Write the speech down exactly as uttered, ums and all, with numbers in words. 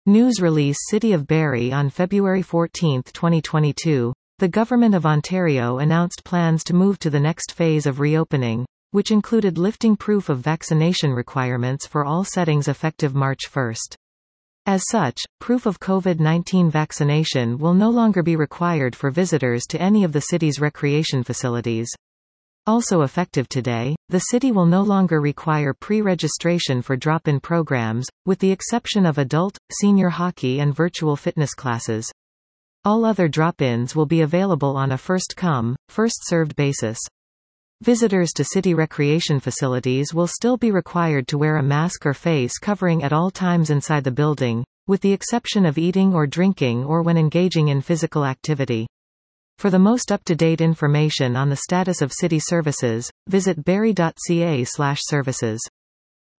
News release City of Barrie on February fourteenth twenty twenty-two. The Government of Ontario announced plans to move to the next phase of reopening, which included lifting proof of vaccination requirements for all settings effective March first. As such, proof of COVID nineteen vaccination will no longer be required for visitors to any of the city's recreation facilities. Also effective today, the city will no longer require pre-registration for drop-in programs, with the exception of adult, senior hockey and virtual fitness classes. All other drop-ins will be available on a first-come, first-served basis. Visitors to city recreation facilities will still be required to wear a mask or face covering at all times inside the building, with the exception of eating or drinking or when engaging in physical activity. For the most up-to-date information on the status of city services, visit barrie dot c a slash services.